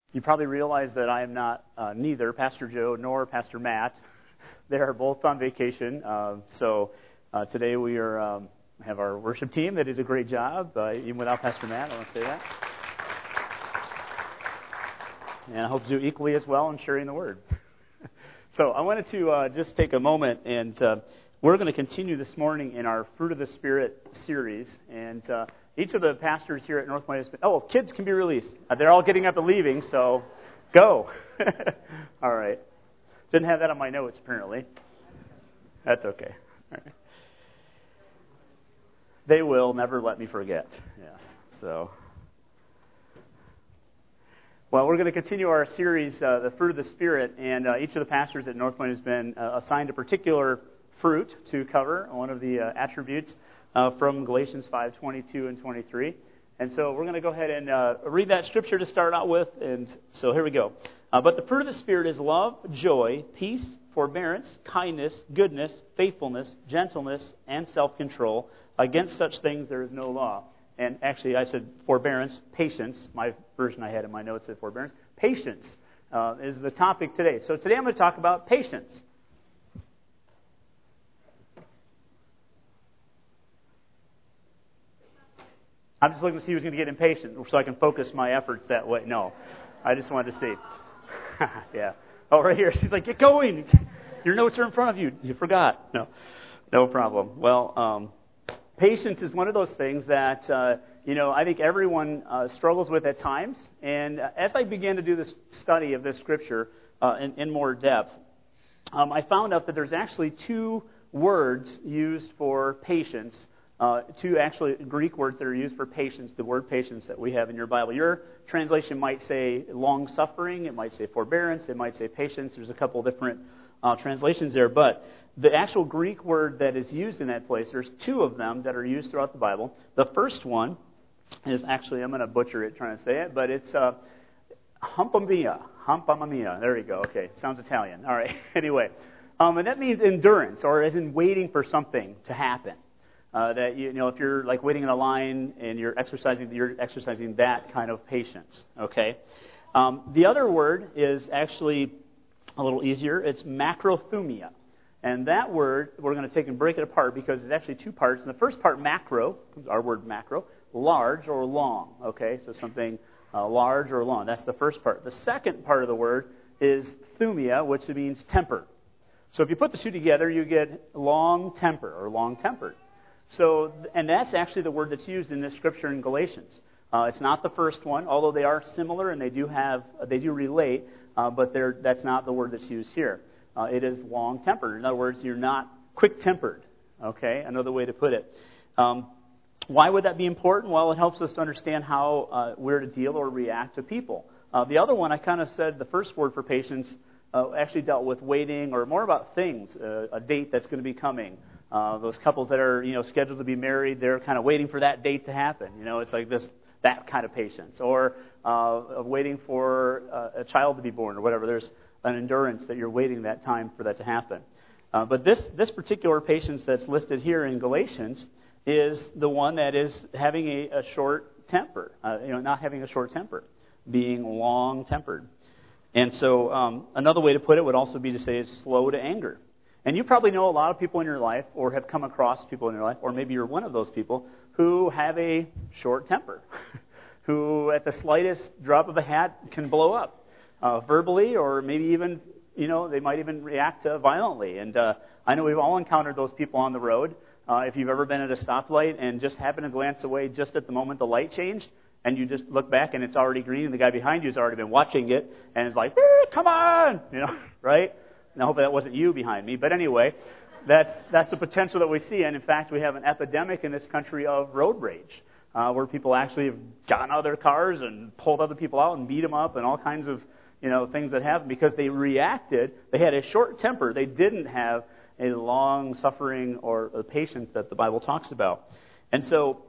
You probably realize that I am not neither Pastor Joe nor Pastor Matt. They are both on vacation. So today we are have our worship team. They did a great job, even without Pastor Matt. I want to say that. And I hope to do equally as well in sharing the Word. So I wanted to just take a moment, and we're going to continue this morning in our Fruit of the Spirit series. And each of the pastors here at Northpoint has been, kids can be released. They're all getting up and leaving, so go. All right. Didn't have that on my notes, apparently. That's okay. All right. They will never let me forget. Yes. So, well, we're going to continue our series, The Fruit of the Spirit, and each of the pastors at Northpoint has been assigned a particular fruit to cover, one of the attributes from Galatians 5:22 and 23. And so we're going to go ahead and read that scripture to start out with. And so here we go. But the fruit of the Spirit is love, joy, peace, forbearance, kindness, goodness, faithfulness, gentleness, and self-control. Against such things there is no law. And actually I said forbearance, patience. My version I had in my notes said forbearance. Patience is the topic today. So today I'm going to talk about patience. I'm just looking to see who's going to get impatient so I can focus my efforts that way. No, I just wanted to see. Yeah. Oh, right here. She's like, get going. Your notes are in front of you. You forgot. No problem. Well, patience is one of those things that, I think everyone struggles with at times. And as I began to do this study of this scripture in more depth, I found out that there's actually two words used for patience. Two actually Greek words that are used for patience, the word patience that we have in your Bible. Your translation might say long-suffering, it might say forbearance, it might say patience. There's a couple different translations there, but the actual Greek word that is used in that place, there's two of them that are used throughout the Bible. The first one is actually, I'm going to butcher it trying to say it, but it's humpamia. There we go. Okay, sounds Italian. All right. Anyway, and that means endurance, or as in waiting for something to happen. That if you're like waiting in a line and you're exercising that kind of patience. Okay. The other word is actually a little easier. It's macrothumia, and that word we're going to take and break it apart because it's actually two parts. And the first part, macro, our word macro, large or long. Okay, so something large or long. That's the first part. The second part of the word is thumia, which means temper. So if you put the two together, you get long temper or long-tempered. So, and that's actually the word that's used in this scripture in Galatians. It's not the first one, although they are similar and they do relate, but that's not the word that's used here. It is long-tempered. In other words, you're not quick-tempered. Okay, another way to put it. Why would that be important? Well, it helps us to understand how we're to deal or react to people. The other one, I kind of said the first word for patience actually dealt with waiting or more about things, a date that's going to be coming. Those couples that are, scheduled to be married, they're kind of waiting for that date to happen. It's like that kind of patience. Or waiting for a child to be born or whatever. There's an endurance that you're waiting that time for that to happen. But this particular patience that's listed here in Galatians is the one that is having a short temper. Not having a short temper, being long-tempered. And so another way to put it would also be to say is slow to anger. And you probably know a lot of people in your life or have come across people in your life, or maybe you're one of those people who have a short temper, who at the slightest drop of a hat can blow up verbally, or maybe even, they might even react violently. And I know we've all encountered those people on the road. If you've ever been at a stoplight and just happen to glance away just at the moment the light changed, and you just look back and it's already green and the guy behind you has already been watching it and is like, come on, right? And I hope that wasn't you behind me. But anyway, that's the potential that we see. And in fact, we have an epidemic in this country of road rage, where people actually have gotten out of their cars and pulled other people out and beat them up and all kinds of things that happen because they reacted. They had a short temper. They didn't have a long suffering or a patience that the Bible talks about. And so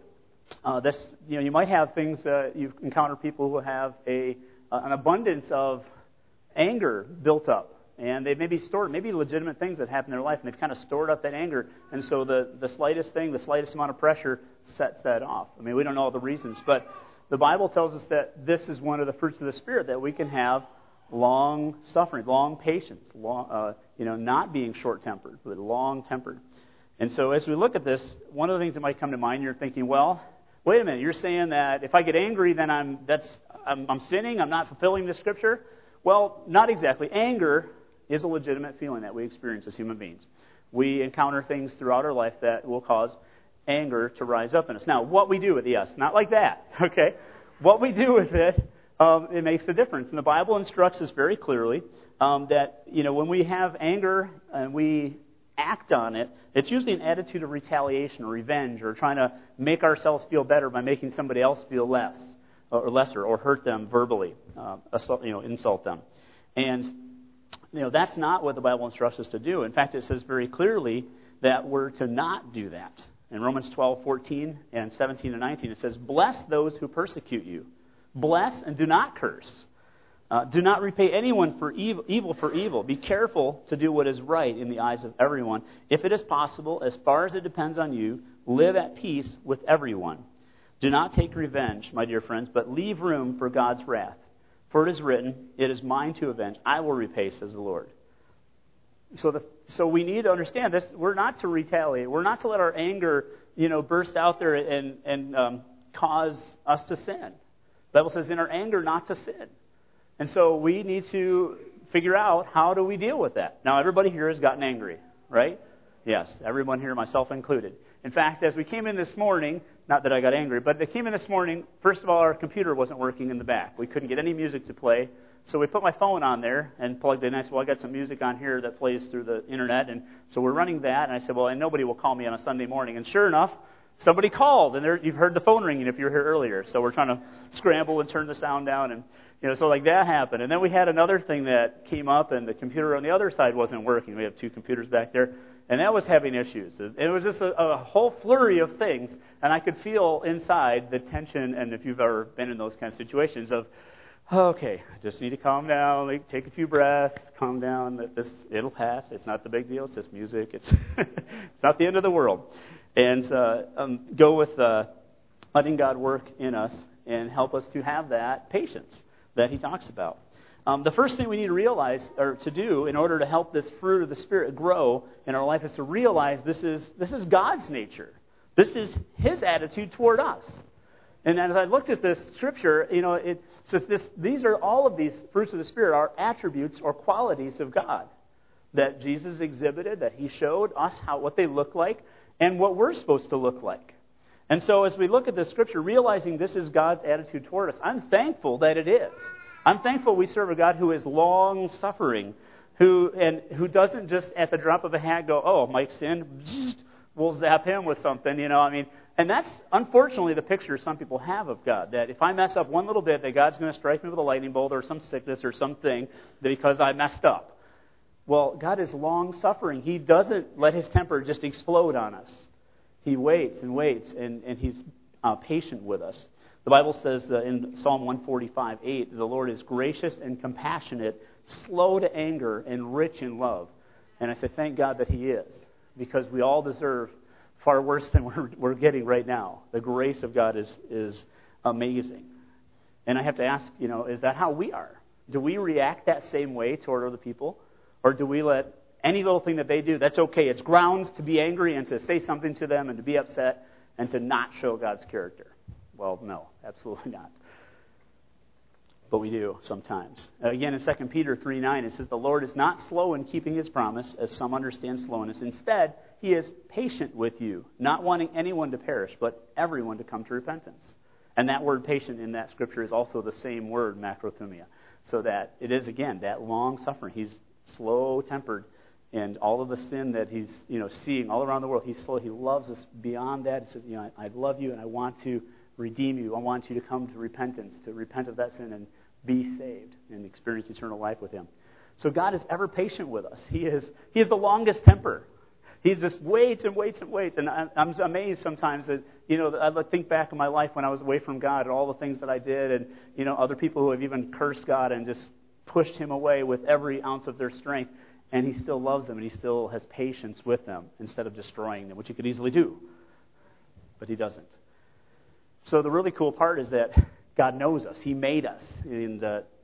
you might have things you encounter people who have an abundance of anger built up. And they may be stored, maybe legitimate things that happen in their life, and they've kind of stored up that anger. And so the slightest thing, the slightest amount of pressure sets that off. I mean, we don't know all the reasons, but the Bible tells us that this is one of the fruits of the Spirit, that we can have long suffering, long patience, not being short-tempered, but long-tempered. And so as we look at this, one of the things that might come to mind, you're thinking, well, wait a minute, you're saying that if I get angry, then I'm sinning, I'm not fulfilling the Scripture? Well, not exactly. Anger is a legitimate feeling that we experience as human beings. We encounter things throughout our life that will cause anger to rise up in us. Now, what we do with yes, not like that, okay? What we do with it, it makes a difference. And the Bible instructs us very clearly that, when we have anger and we act on it, it's usually an attitude of retaliation or revenge or trying to make ourselves feel better by making somebody else feel less or lesser or hurt them verbally, insult them. And, that's not what the Bible instructs us to do. In fact, it says very clearly that we're to not do that. In Romans 12:14 and 17 and 19, it says, "Bless those who persecute you. Bless and do not curse. Do not repay anyone for evil for evil. Be careful to do what is right in the eyes of everyone. If it is possible, as far as it depends on you, live at peace with everyone. Do not take revenge, my dear friends, but leave room for God's wrath. For it is written, 'It is mine to avenge. I will repay,' says the Lord." So we need to understand this. We're not to retaliate. We're not to let our anger, burst out there and cause us to sin. The Bible says in our anger not to sin. And so we need to figure out, how do we deal with that? Now, everybody here has gotten angry, right? Yes, everyone here, myself included. In fact, as we came in this morning, not that I got angry, but they came in this morning, first of all, our computer wasn't working in the back. We couldn't get any music to play. So we put my phone on there and plugged in. And I said, well, I got some music on here that plays through the internet. And so we're running that. And I said, well, and nobody will call me on a Sunday morning. And sure enough, somebody called. And you've heard the phone ringing if you were here earlier. So we're trying to scramble and turn the sound down. And, so like that happened. And then we had another thing that came up, and the computer on the other side wasn't working. We have two computers back there. And that was having issues. It was just a whole flurry of things. And I could feel inside the tension, and if you've ever been in those kind of situations, of, okay, I just need to calm down, take a few breaths, calm down. It'll pass. It's not the big deal. It's just music. It's not the end of the world. And go with letting God work in us and help us to have that patience that he talks about. The first thing we need to realize, or to do, in order to help this fruit of the Spirit grow in our life, is to realize this is God's nature. This is his attitude toward us. And as I looked at this scripture, it says all of these fruits of the Spirit are attributes or qualities of God that Jesus exhibited, that he showed us what they look like and what we're supposed to look like. And so as we look at this scripture, realizing this is God's attitude toward us, I'm thankful that it is. I'm thankful we serve a God who is long-suffering, who doesn't just at the drop of a hat go, oh, Mike sinned, we'll zap him with something, And that's unfortunately the picture some people have of God, that if I mess up one little bit, that God's going to strike me with a lightning bolt or some sickness or something because I messed up. Well, God is long-suffering. He doesn't let his temper just explode on us. He waits and waits, and he's patient with us. The Bible says in Psalm 145:8, the Lord is gracious and compassionate, slow to anger, and rich in love. And I say, thank God that he is, because we all deserve far worse than we're getting right now. The grace of God is amazing. And I have to ask, is that how we are? Do we react that same way toward other people? Or do we let any little thing that they do, that's okay, it's grounds to be angry and to say something to them and to be upset and to not show God's character? Well, no, absolutely not. But we do sometimes. Again, in 2 Peter 3:9, it says, the Lord is not slow in keeping his promise, as some understand slowness. Instead, he is patient with you, not wanting anyone to perish, but everyone to come to repentance. And that word patient in that scripture is also the same word, macrothumia. So that it is, again, that long suffering. He's slow-tempered, and all of the sin that he's seeing all around the world, he's slow. He loves us beyond that. He says, I love you, and I want to redeem you. I want you to come to repentance, to repent of that sin and be saved and experience eternal life with him. So God is ever patient with us. He is the longest temper. He just waits and waits and waits. And I'm amazed sometimes that, I think back in my life when I was away from God and all the things that I did, and, other people who have even cursed God and just pushed him away with every ounce of their strength. And he still loves them, and he still has patience with them instead of destroying them, which he could easily do. But he doesn't. So the really cool part is that God knows us. He made us, and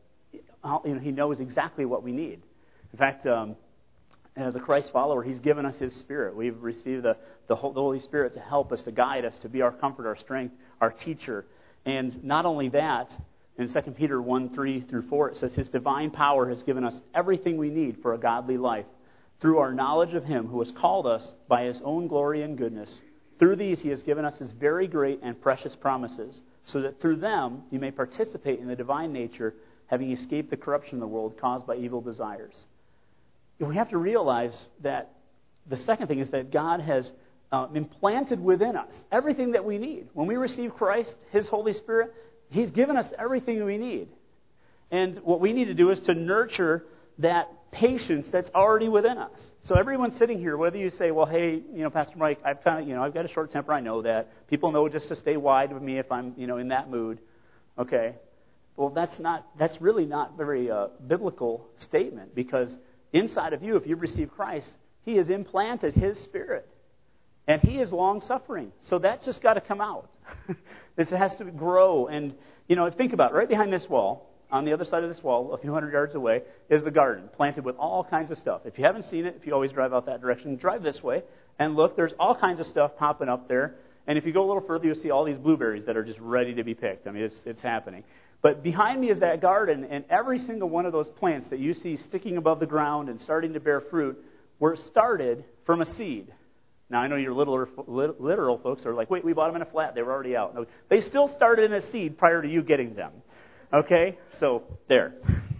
He knows exactly what we need. In fact, as a Christ follower, He's given us His Spirit. We've received the Holy Spirit to help us, to guide us, to be our comfort, our strength, our teacher. And not only that, in 2 Peter 1:3-4, it says, His divine power has given us everything we need for a godly life through our knowledge of Him who has called us by His own glory and goodness. Through these He has given us His very great and precious promises, so that through them you may participate in the divine nature, having escaped the corruption of the world caused by evil desires. And we have to realize that the second thing is that God has implanted within us everything that we need. When we receive Christ, His Holy Spirit, He's given us everything we need. And what we need to do is to nurture that patience that's already within us. So everyone sitting here, whether you say, well, hey, Pastor Mike, I've got a short temper, I know that. People know just to stay wide with me if I'm, in that mood. Okay. Well, that's really not very biblical statement, because inside of you, if you've received Christ, He has implanted His Spirit. And He is long-suffering. So that's just got to come out. It has to grow. And, think about it. Right behind this wall, on the other side of this wall, a few hundred yards away, is the garden, planted with all kinds of stuff. If you haven't seen it, if you always drive out that direction, drive this way and look. There's all kinds of stuff popping up there. And if you go a little further, you'll see all these blueberries that are just ready to be picked. I mean, it's happening. But behind me is that garden, and every single one of those plants that you see sticking above the ground and starting to bear fruit were started from a seed. Now, I know your literal folks are like, wait, we bought them in a flat. They were already out. No, they still started in a seed prior to you getting them. Okay? So, there.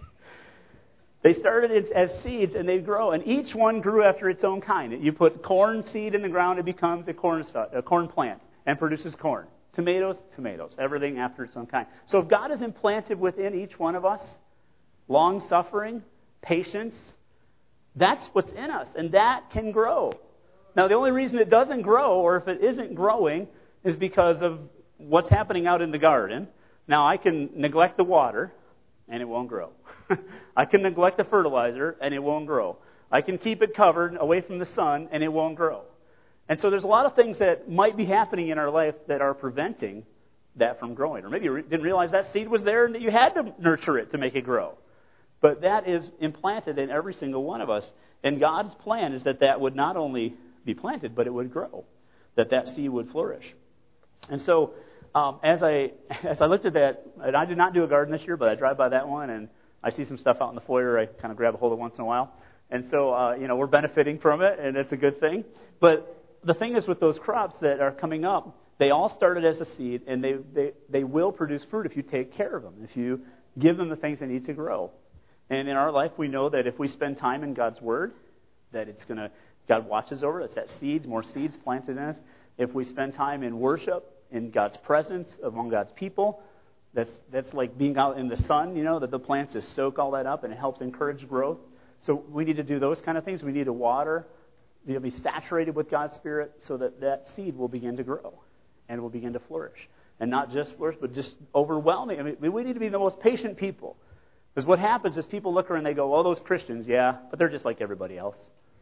They started as seeds, and they grow. And each one grew after its own kind. You put corn seed in the ground, it becomes a corn plant and produces corn. Tomatoes, everything after its own kind. So if God has implanted within each one of us long-suffering, patience, that's what's in us, and that can grow. Now, the only reason it doesn't grow, or if it isn't growing, is because of what's happening out in the garden. Now, I can neglect the water, and it won't grow. I can neglect the fertilizer, and it won't grow. I can keep it covered away from the sun, and it won't grow. And so there's a lot of things that might be happening in our life that are preventing that from growing. Or maybe you didn't realize that seed was there and that you had to nurture it to make it grow. But that is implanted in every single one of us. And God's plan is that would not only be planted, but it would grow, that seed would flourish. And so as I looked at that, and I did not do a garden this year, but I drive by that one, and I see some stuff out in the foyer I kind of grab a hold of once in a while. And so, we're benefiting from it, and it's a good thing. But the thing is, with those crops that are coming up, they all started as a seed, and they will produce fruit if you take care of them, if you give them the things they need to grow. And in our life, we know that if we spend time in God's Word, that God watches over us. That more seeds planted in us. If we spend time in worship, in God's presence, among God's people, that's like being out in the sun, that the plants just soak all that up, and it helps encourage growth. So we need to do those kind of things. We need to water. You'll be saturated with God's Spirit so that seed will begin to grow and will begin to flourish. And not just flourish, but just overwhelming. I mean, we need to be the most patient people. Because what happens is people look around and they go, well, those Christians, yeah, but they're just like everybody else.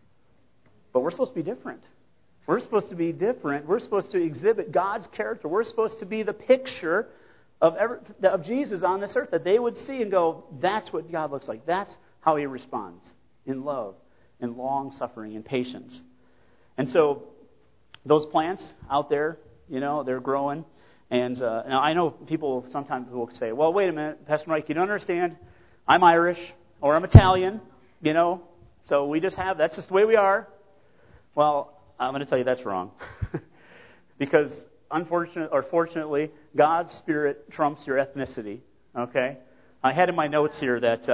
But we're supposed to be different. We're supposed to be different. We're supposed to exhibit God's character. We're supposed to be the picture of Jesus on this earth, that they would see and go, that's what God looks like. That's how He responds, in love, in long-suffering, in patience. And so those plants out there, they're growing. And now I know sometimes people say, well, wait a minute, Pastor Mike, you don't understand. I'm Irish, or I'm Italian, so that's just the way we are. Well, I'm going to tell you that's wrong. Because fortunately, God's Spirit trumps your ethnicity, okay? I had in my notes here that,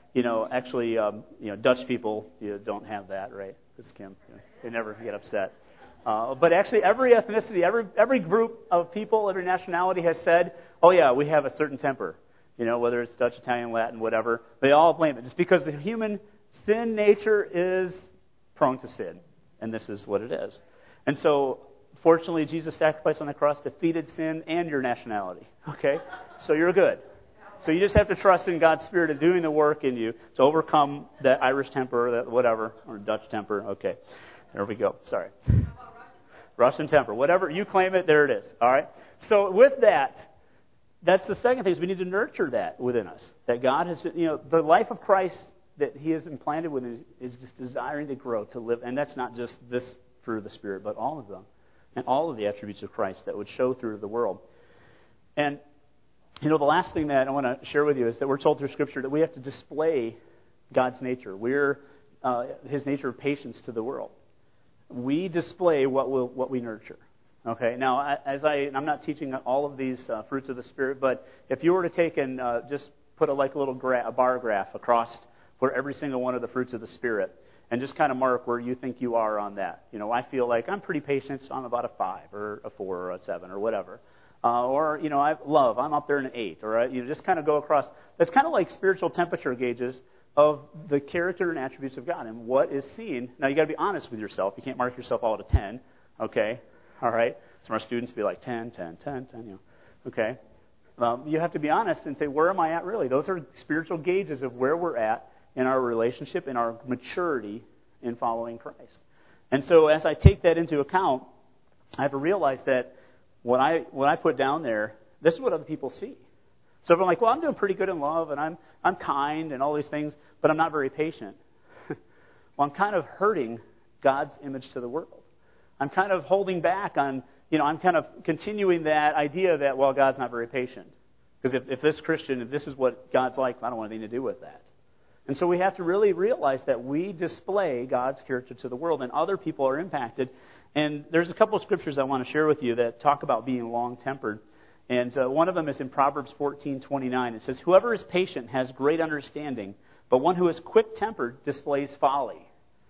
Dutch people don't have that, right? This is Kim. They never get upset. But actually, every ethnicity, every group of people, every nationality has said, oh yeah, we have a certain temper. Whether it's Dutch, Italian, Latin, whatever. They all blame it. It's because the human sin nature is prone to sin. And this is what it is. And so, fortunately, Jesus' sacrifice on the cross defeated sin and your nationality. Okay? So you're good. So you just have to trust in God's Spirit of doing the work in you to overcome that Irish temper, that whatever, or Dutch temper. Okay. There we go. Sorry. Russian temper. Whatever. You claim it, there it is. All right? So with that, that's the second thing, is we need to nurture that within us. That God has, the life of Christ that He has implanted within us is just desiring to grow, to live. And that's not just this fruit of the Spirit, but all of them. And all of the attributes of Christ that would show through the world. And, the last thing that I want to share with you is that we're told through Scripture that we have to display God's nature. We're His nature of patience to the world. We display what we nurture. Okay. Now, I'm not teaching all of these fruits of the Spirit, but if you were to take and just put a little bar graph across for every single one of the fruits of the Spirit, and just kind of mark where you think you are on that. I feel like I'm pretty patient, so I'm about a 5 or a 4 or a 7 or whatever. I love, I'm up there in an 8. Or just kind of go across. That's kind of like spiritual temperature gauges of the character and attributes of God and what is seen. Now, you got to be honest with yourself. You can't mark yourself all at a 10. Okay. All right. Some of our students be like 10, 10, 10, 10. Okay. You have to be honest and say, where am I at really? Those are spiritual gauges of where we're at in our relationship, in our maturity in following Christ. And so as I take that into account, I have to realize that what I put down there, this is what other people see. So if I'm like, well, I'm doing pretty good in love, and I'm kind and all these things, but I'm not very patient. Well, I'm kind of hurting God's image to the world. I'm kind of holding back on, I'm kind of continuing that idea that, well, God's not very patient. Because if this Christian, if this is what God's like, I don't want anything to do with that. And so we have to really realize that we display God's character to the world, and other people are impacted. And there's a couple of scriptures I want to share with you that talk about being long-tempered. And one of them is in Proverbs 14:29. It says, "Whoever is patient has great understanding, but one who is quick-tempered displays folly."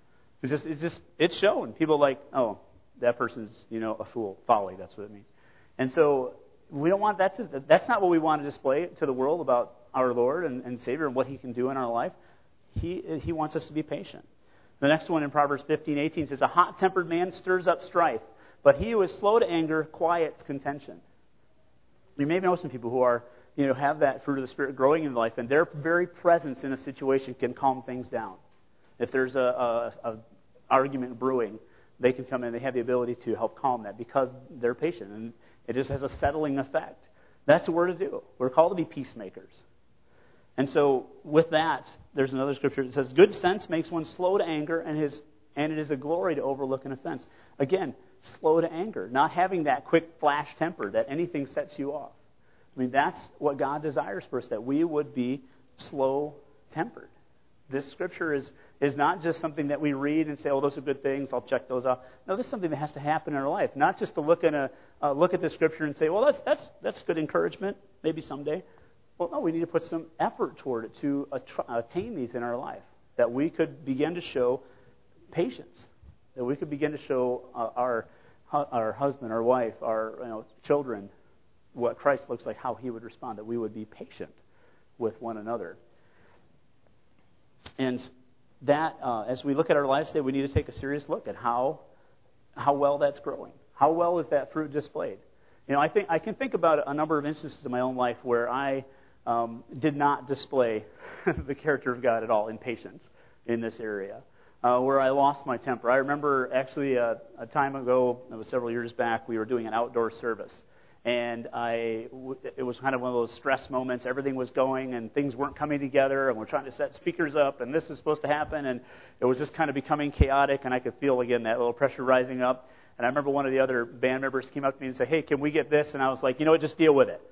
It's shown. People are like, oh, that person's, a fool. Folly, that's what it means. And so we don't want that's not what we want to display to the world about our Lord and Savior and what He can do in our life. He wants us to be patient. The next one in Proverbs 15:18 says, "A hot-tempered man stirs up strife, but he who is slow to anger quiets contention." You may know some people who are, have that fruit of the Spirit growing in life, and their very presence in a situation can calm things down. If there's a argument brewing, they can come in. They have the ability to help calm that because they're patient, and it just has a settling effect. That's what we're to do. We're called to be peacemakers. And so with that, there's another scripture that says, "Good sense makes one slow to anger, and it is a glory to overlook an offense." Again, slow to anger, not having that quick flash temper that anything sets you off. I mean, that's what God desires for us, that we would be slow-tempered. This scripture is not just something that we read and say, oh, those are good things, I'll check those off. No, this is something that has to happen in our life. Not just to look at the scripture and say, well, that's good encouragement, maybe someday. Well, no, we need to put some effort toward it to attain these in our life, that we could begin to show patience, that we could begin to show our husband, our wife, our children, what Christ looks like, how He would respond, that we would be patient with one another. And that, as we look at our lives today, we need to take a serious look at how well that's growing. How well is that fruit displayed? I can think about a number of instances in my own life where I did not display the character of God at all in patience in this area, where I lost my temper. I remember actually a time ago, it was several years back, we were doing an outdoor service. And it was kind of one of those stress moments. Everything was going and things weren't coming together, and we're trying to set speakers up, and this is supposed to happen, and it was just kind of becoming chaotic, and I could feel, again, that little pressure rising up. And I remember one of the other band members came up to me and said, hey, can we get this? And I was like, just deal with it.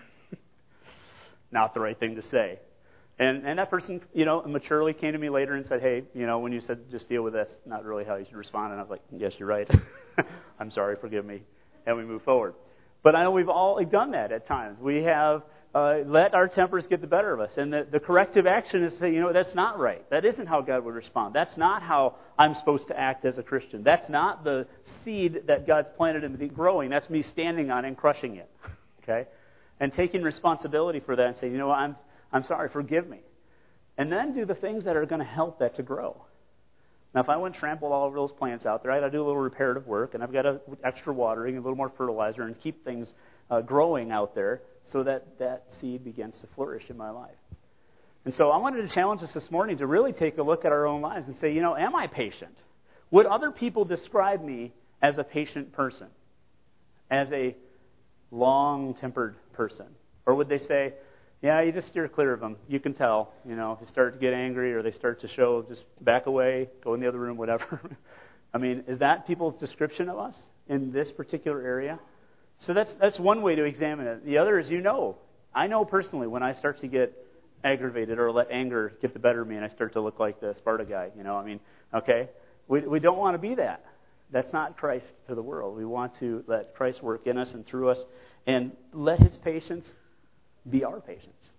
Not the right thing to say. And that person, maturely came to me later and said, hey, when you said just deal with this, not really how you should respond. And I was like, yes, you're right. I'm sorry, forgive me. And we move forward. But I know we've all done that at times. We have let our tempers get the better of us. And the corrective action is to say, that's not right. That isn't how God would respond. That's not how I'm supposed to act as a Christian. That's not the seed that God's planted in me growing. That's me standing on it and crushing it. Okay? And taking responsibility for that and saying, I'm sorry, forgive me. And then do the things that are going to help that to grow. Now, if I went and trampled all over those plants out there, I'd do a little reparative work, and I've got extra watering, a little more fertilizer, and keep things growing out there so that seed begins to flourish in my life. And so I wanted to challenge us this morning to really take a look at our own lives and say, am I patient? Would other people describe me as a patient person? As a long-tempered person? Or would they say, yeah, you just steer clear of them. You can tell, if they start to get angry or they start to show, just back away, go in the other room, whatever. I mean, is that people's description of us in this particular area? So that's one way to examine it. The other is, I know personally when I start to get aggravated or let anger get the better of me and I start to look like the Sparta guy, okay? We don't want to be that. That's not Christ to the world. We want to let Christ work in us and through us and let His patience be our patience.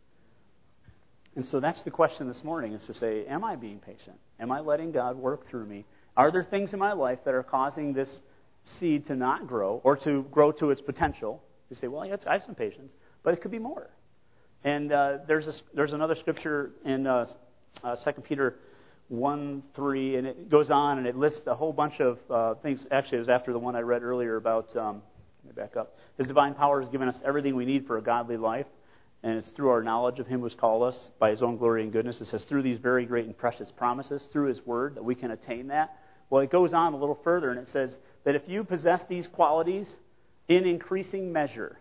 And so that's the question this morning, is to say, am I being patient? Am I letting God work through me? Are there things in my life that are causing this seed to not grow or to grow to its potential? You say, well, I have some patience, but it could be more. And there's another scripture in 2 Peter 1:3, and it goes on and it lists a whole bunch of things. Actually, it was after the one I read earlier about, let me back up. His divine power has given us everything we need for a godly life, and it's through our knowledge of Him who has called us by His own glory and goodness. It says through these very great and precious promises, through His word, that we can attain that. Well, it goes on a little further, and it says that if you possess these qualities in increasing measure,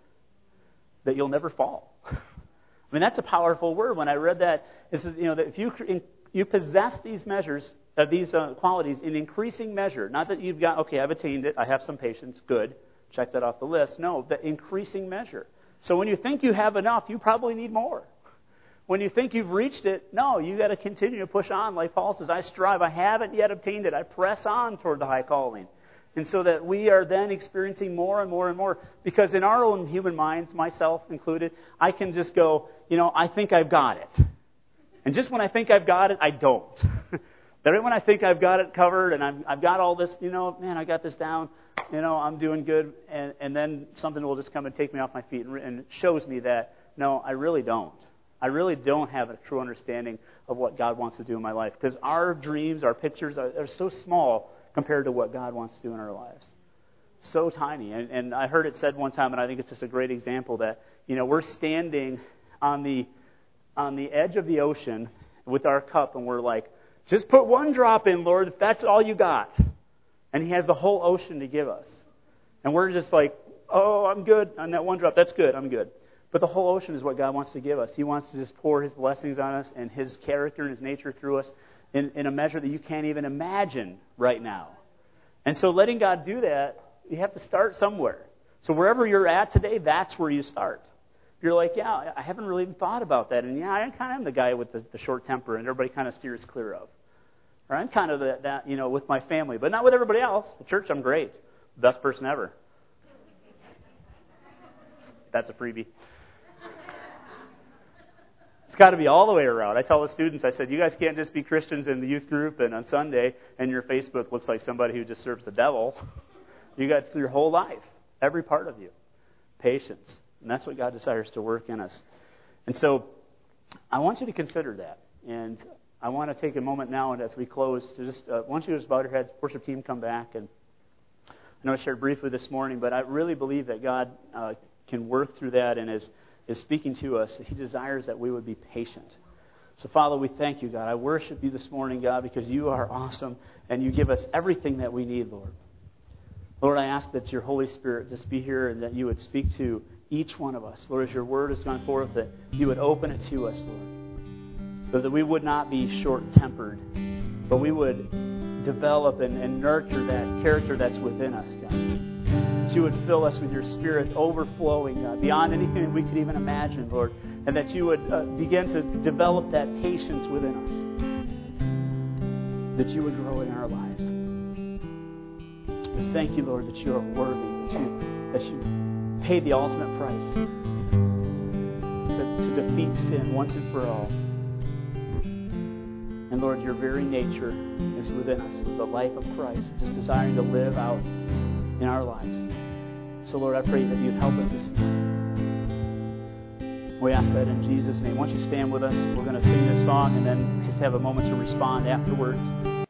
that you'll never fall. I mean, that's a powerful word. When I read that, it says, that if you possess these measures, these qualities in increasing measure, not that you've got, okay, I've attained it, I have some patience, good, check that off the list. No, the increasing measure. So when you think you have enough, you probably need more. When you think you've reached it, no, you got to continue to push on. Like Paul says, I strive, I haven't yet obtained it, I press on toward the high calling. And so that we are then experiencing more and more and more. Because in our own human minds, myself included, I can just go, I think I've got it. And just when I think I've got it, I don't. Then when I think I've got it covered and I've got all this, man, I got this down, I'm doing good. And then something will just come and take me off my feet and it shows me that, no, I really don't. I really don't have a true understanding of what God wants to do in my life. Because our dreams, our pictures are so small compared to what God wants to do in our lives. So tiny. And I heard it said one time, and I think it's just a great example, that we're standing on the edge of the ocean with our cup, and we're like, just put one drop in, Lord, if that's all you got. And He has the whole ocean to give us. And we're just like, oh, I'm good on that one drop. That's good. I'm good. But the whole ocean is what God wants to give us. He wants to just pour His blessings on us and His character and His nature through us in a measure that you can't even imagine right now. And so letting God do that, you have to start somewhere. So wherever you're at today, that's where you start. You're like, yeah, I haven't really even thought about that. And yeah, I kind of am the guy with the short temper and everybody kind of steers clear of. Or I'm kind of that, with my family, but not with everybody else. At church, I'm great. Best person ever. That's a freebie. It's got to be all the way around. I tell the students, I said, you guys can't just be Christians in the youth group and on Sunday, and your Facebook looks like somebody who just serves the devil. You got your whole life, every part of you. Patience. And that's what God desires to work in us. And so I want you to consider that. And I want to take a moment now, and as we close, to just, I want you to just bow your heads, worship team come back. And I know I shared briefly this morning, but I really believe that God can work through that and is speaking to us. He desires that we would be patient. So, Father, we thank you, God. I worship you this morning, God, because you are awesome and you give us everything that we need, Lord. Lord, I ask that your Holy Spirit just be here and that you would speak to each one of us. Lord, as your word has gone forth, that you would open it to us, Lord. So that we would not be short-tempered, but we would develop and nurture that character that's within us, God. That you would fill us with your Spirit overflowing, God, beyond anything that we could even imagine, Lord. And that you would begin to develop that patience within us. That you would grow in our lives. We thank you, Lord, that you are worthy, that you paid the ultimate price to defeat sin once and for all. And Lord, your very nature is within us, with the life of Christ, just desiring to live out in our lives. So Lord, I pray that you'd help us this morning. We ask that in Jesus' name. Why don't you stand with us? We're going to sing this song and then just have a moment to respond afterwards.